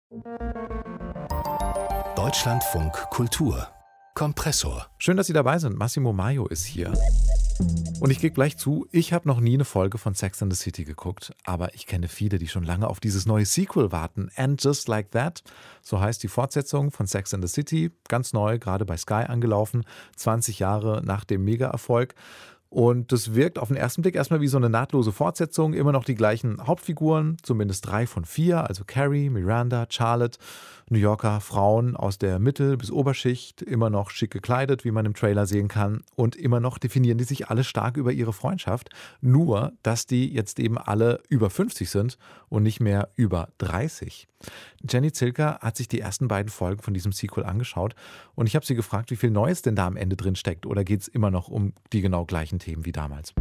Deutschlandfunk Kultur Kompressor. Schön, dass Sie dabei sind. Massimo Maio ist hier. Und ich gebe gleich zu, ich habe noch nie eine Folge von Sex and the City geguckt, aber ich kenne viele, die schon lange auf dieses neue Sequel warten. And Just Like That, so heißt die Fortsetzung von Sex and the City, ganz neu, gerade bei Sky angelaufen, 20 Jahre nach dem Mega-Erfolg. Und das wirkt auf den ersten Blick erstmal wie so eine nahtlose Fortsetzung. Immer noch die gleichen Hauptfiguren, zumindest 3 von 4, also Carrie, Miranda, Charlotte. New Yorker Frauen aus der Mittel- bis Oberschicht, immer noch schick gekleidet, wie man im Trailer sehen kann. Und immer noch definieren die sich alle stark über ihre Freundschaft. Nur, dass die jetzt eben alle über 50 sind und nicht mehr über 30. Jenny Zilker hat sich die ersten beiden Folgen von diesem Sequel angeschaut. Und ich habe sie gefragt, wie viel Neues denn da am Ende drin steckt. Oder geht es immer noch um die genau gleichen Themen wie damals?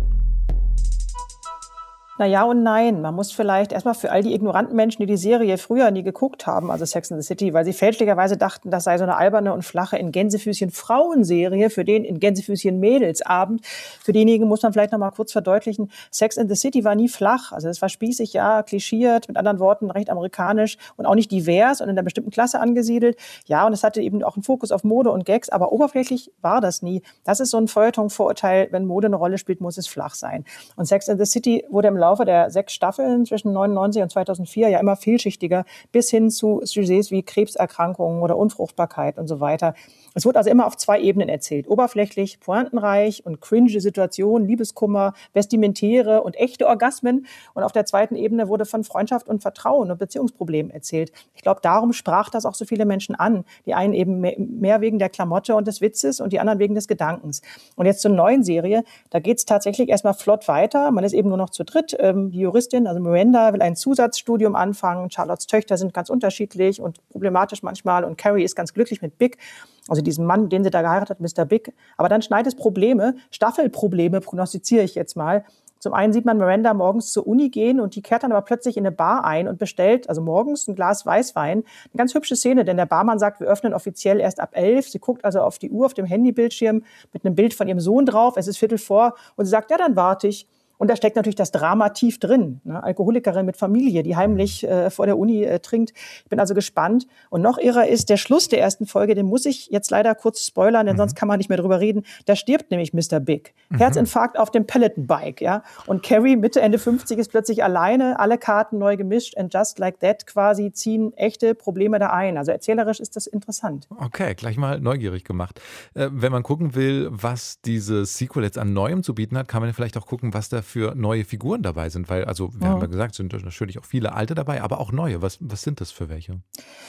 Na ja und nein. Man muss vielleicht erstmal für all die ignoranten Menschen, die die Serie früher nie geguckt haben, also Sex and the City, weil sie fälschlicherweise dachten, das sei so eine alberne und flache in Gänsefüßchen Frauenserie, für den in Gänsefüßchen Mädelsabend. Für diejenigen muss man vielleicht noch mal kurz verdeutlichen, Sex and the City war nie flach. Also es war spießig, ja, klischiert, mit anderen Worten recht amerikanisch und auch nicht divers und in einer bestimmten Klasse angesiedelt. Ja, und es hatte eben auch einen Fokus auf Mode und Gags, aber oberflächlich war das nie. Das ist so ein Feuilleton-Vorurteil, wenn Mode eine Rolle spielt, muss es flach sein. Und Sex and the City wurde im Laufe der 6 Staffeln zwischen 1999 und 2004 ja immer vielschichtiger, bis hin zu Sujets wie Krebserkrankungen oder Unfruchtbarkeit und so weiter. Es wurde also immer auf 2 Ebenen erzählt. Oberflächlich, pointenreich und cringe Situationen, Liebeskummer, Vestimentäre und echte Orgasmen. Und auf der zweiten Ebene wurde von Freundschaft und Vertrauen und Beziehungsproblemen erzählt. Ich glaube, darum sprach das auch so viele Menschen an. Die einen eben mehr wegen der Klamotte und des Witzes und die anderen wegen des Gedankens. Und jetzt zur neuen Serie. Da geht es tatsächlich erstmal flott weiter. Man ist eben nur noch zu dritt. Die Juristin, also Miranda, will ein Zusatzstudium anfangen. Charlottes Töchter sind ganz unterschiedlich und problematisch manchmal. Und Carrie ist ganz glücklich mit Big, also diesem Mann, den sie da geheiratet hat, Mr. Big. Aber dann schneit es Probleme, Staffelprobleme, prognostiziere ich jetzt mal. Zum einen sieht man Miranda morgens zur Uni gehen und die kehrt dann aber plötzlich in eine Bar ein und bestellt, also morgens ein Glas Weißwein. Eine ganz hübsche Szene, denn der Barmann sagt, wir öffnen offiziell erst ab 11. Sie guckt also auf die Uhr auf dem Handybildschirm mit einem Bild von ihrem Sohn drauf. Es ist 15:15 und sie sagt, ja, dann warte ich. Und da steckt natürlich das Drama tief drin. Ne? Alkoholikerin mit Familie, die heimlich vor der Uni trinkt. Ich bin also gespannt. Und noch irrer ist der Schluss der ersten Folge, den muss ich jetzt leider kurz spoilern, denn sonst kann man nicht mehr drüber reden. Da stirbt nämlich Mr. Big. Herzinfarkt auf dem Peloton-Bike. Ja? Und Carrie, Mitte, Ende 50, ist plötzlich alleine, alle Karten neu gemischt. And just like that quasi ziehen echte Probleme da ein. Also erzählerisch ist das interessant. Okay, gleich mal neugierig gemacht. Wenn man gucken will, was dieses Sequel jetzt an Neuem zu bieten hat, kann man vielleicht auch gucken, was da für neue Figuren dabei sind, weil, also wir haben ja gesagt, sind natürlich auch viele alte dabei, aber auch neue. Was sind das für welche?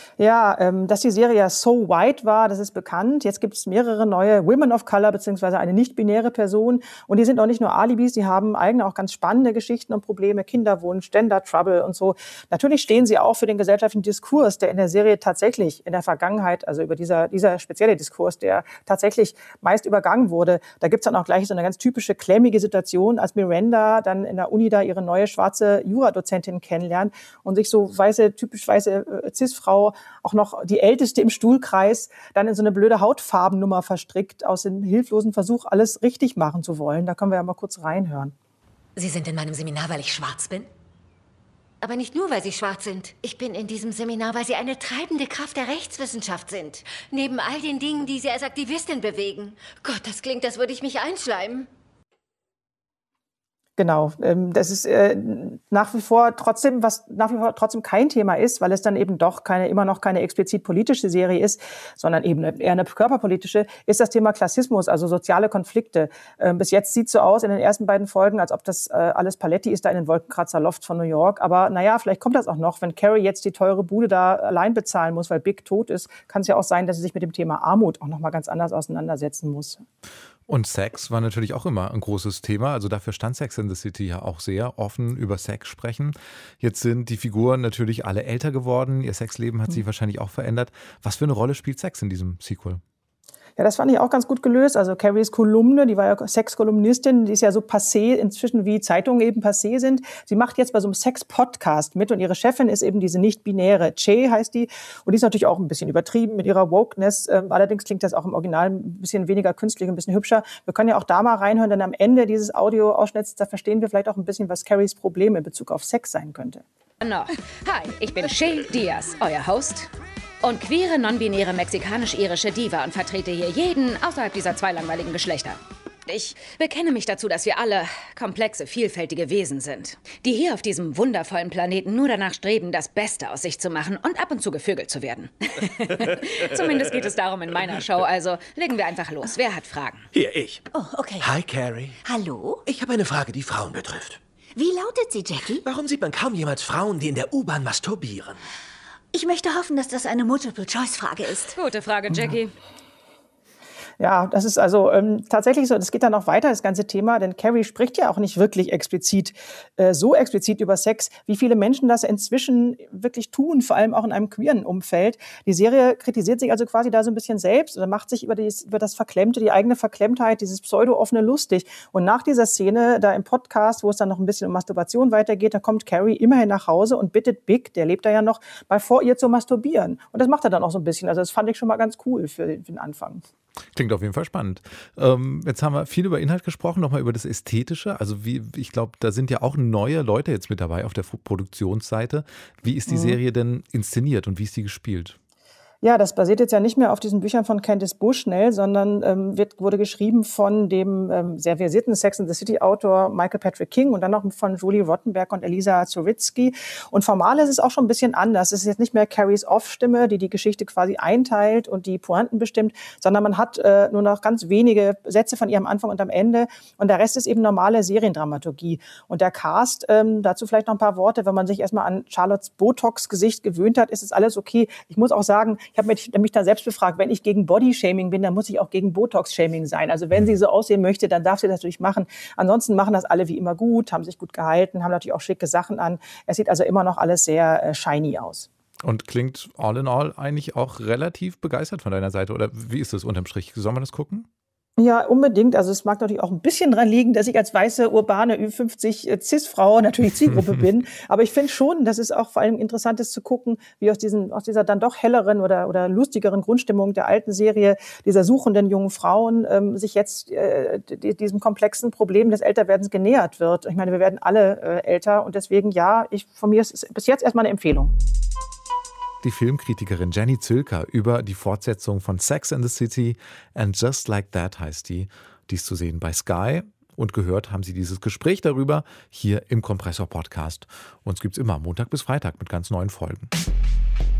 Ja, dass die Serie ja So White war, das ist bekannt. Jetzt gibt es mehrere neue Women of Color, beziehungsweise eine nicht-binäre Person. Und die sind auch nicht nur Alibis, die haben eigene, auch ganz spannende Geschichten und Probleme, Kinderwunsch, Gender Trouble und so. Natürlich stehen sie auch für den gesellschaftlichen Diskurs, der in der Serie tatsächlich in der Vergangenheit, also über dieser spezielle Diskurs, der tatsächlich meist übergangen wurde. Da gibt es dann auch gleich so eine ganz typische klämmige Situation, als Miranda dann in der Uni da ihre neue schwarze Juradozentin kennenlernt und sich so typisch weiße Cis-Frau, auch noch die älteste im Stuhlkreis, dann in so eine blöde Hautfarbennummer verstrickt, aus dem hilflosen Versuch, alles richtig machen zu wollen. Da können wir ja mal kurz reinhören. Sie sind in meinem Seminar, weil ich schwarz bin? Aber nicht nur, weil Sie schwarz sind. Ich bin in diesem Seminar, weil Sie eine treibende Kraft der Rechtswissenschaft sind. Neben all den Dingen, die Sie als Aktivistin bewegen. Gott, das klingt, als würde ich mich einschleimen. Genau, das ist nach wie vor trotzdem kein Thema ist, weil es dann eben doch immer noch keine explizit politische Serie ist, sondern eben eher eine körperpolitische, ist das Thema Klassismus, also soziale Konflikte. Bis jetzt sieht es so aus in den ersten beiden Folgen, als ob das alles Paletti ist da in den Wolkenkratzer-Loft von New York. Aber naja, vielleicht kommt das auch noch. Wenn Carrie jetzt die teure Bude da allein bezahlen muss, weil Big tot ist, kann es ja auch sein, dass sie sich mit dem Thema Armut auch noch mal ganz anders auseinandersetzen muss. Und Sex war natürlich auch immer ein großes Thema. Also dafür stand Sex and the City ja auch sehr offen über Sex sprechen. Jetzt sind die Figuren natürlich alle älter geworden. Ihr Sexleben hat sich wahrscheinlich auch verändert. Was für eine Rolle spielt Sex in diesem Sequel? Ja, das fand ich auch ganz gut gelöst. Also Carries Kolumne, die war ja Sex-Kolumnistin, die ist ja so passé inzwischen, wie Zeitungen eben passé sind. Sie macht jetzt bei so einem Sex-Podcast mit und ihre Chefin ist eben diese nicht-binäre Che, heißt die. Und die ist natürlich auch ein bisschen übertrieben mit ihrer Wokeness. Allerdings klingt das auch im Original ein bisschen weniger künstlich, ein bisschen hübscher. Wir können ja auch da mal reinhören, denn am Ende dieses Audioausschnitts, da verstehen wir vielleicht auch ein bisschen, was Carries Problem in Bezug auf Sex sein könnte. noch. Hi, ich bin Shay Diaz, euer Host und queere, non-binäre mexikanisch-irische Diva und vertrete hier jeden außerhalb dieser 2 langweiligen Geschlechter. Ich bekenne mich dazu, dass wir alle komplexe, vielfältige Wesen sind, die hier auf diesem wundervollen Planeten nur danach streben, das Beste aus sich zu machen und ab und zu gevögelt zu werden. Zumindest geht es darum in meiner Show, also legen wir einfach los. Wer hat Fragen? Hier, ich. Oh, okay. Hi, Carrie. Hallo? Ich habe eine Frage, die Frauen betrifft. Wie lautet sie, Jackie? Warum sieht man kaum jemals Frauen, die in der U-Bahn masturbieren? Ich möchte hoffen, dass das eine Multiple-Choice-Frage ist. Gute Frage, Jackie. Ja, das ist also tatsächlich so, das geht dann noch weiter, das ganze Thema, denn Carrie spricht ja auch nicht wirklich explizit, so explizit über Sex, wie viele Menschen das inzwischen wirklich tun, vor allem auch in einem queeren Umfeld. Die Serie kritisiert sich also quasi da so ein bisschen selbst oder macht sich über das Verklemmte, die eigene Verklemmtheit, dieses Pseudo-offene lustig. Und nach dieser Szene da im Podcast, wo es dann noch ein bisschen um Masturbation weitergeht, da kommt Carrie immerhin nach Hause und bittet Big, der lebt da ja noch, mal vor ihr zu masturbieren. Und das macht er dann auch so ein bisschen. Also das fand ich schon mal ganz cool für den Anfang. Klingt auf jeden Fall spannend. Jetzt haben wir viel über Inhalt gesprochen, nochmal über das Ästhetische. Also ich glaube, da sind ja auch neue Leute jetzt mit dabei auf der Produktionsseite. Wie ist die Serie denn inszeniert und wie ist die gespielt? Ja, das basiert jetzt ja nicht mehr auf diesen Büchern von Candice Bushnell, sondern wurde geschrieben von dem sehr versierten Sex and the City Autor Michael Patrick King und dann noch von Julie Rottenberg und Elisa Zuritsky. Und formal ist es auch schon ein bisschen anders. Es ist jetzt nicht mehr Carries Off-Stimme, die Geschichte quasi einteilt und die Pointen bestimmt, sondern man hat nur noch ganz wenige Sätze von ihr am Anfang und am Ende. Und der Rest ist eben normale Seriendramaturgie. Und der Cast, dazu vielleicht noch ein paar Worte, wenn man sich erstmal an Charlottes Botox-Gesicht gewöhnt hat, ist es alles okay. Ich muss auch sagen, ich habe mich dann selbst befragt, wenn ich gegen Body-Shaming bin, dann muss ich auch gegen Botox-Shaming sein. Also wenn sie so aussehen möchte, dann darf sie das natürlich machen. Ansonsten machen das alle wie immer gut, haben sich gut gehalten, haben natürlich auch schicke Sachen an. Es sieht also immer noch alles sehr shiny aus. Und klingt all in all eigentlich auch relativ begeistert von deiner Seite. Oder wie ist das unterm Strich? Soll man das gucken? Ja, unbedingt. Also es mag natürlich auch ein bisschen dran liegen, dass ich als weiße, urbane, Ü50 Cis-Frau natürlich Zielgruppe bin. Aber ich finde schon, dass es auch vor allem interessant ist zu gucken, wie aus dieser dann doch helleren oder lustigeren Grundstimmung der alten Serie, dieser suchenden jungen Frauen, sich jetzt diesem komplexen Problem des Älterwerdens genähert wird. Ich meine, wir werden alle älter und deswegen, ja, von mir ist es bis jetzt erstmal eine Empfehlung. Die Filmkritikerin Jenny Zülker über die Fortsetzung von Sex and the City and Just Like That heißt die. Die ist zu sehen bei Sky und gehört haben Sie dieses Gespräch darüber hier im Kompressor Podcast. Uns gibt es immer Montag bis Freitag mit ganz neuen Folgen.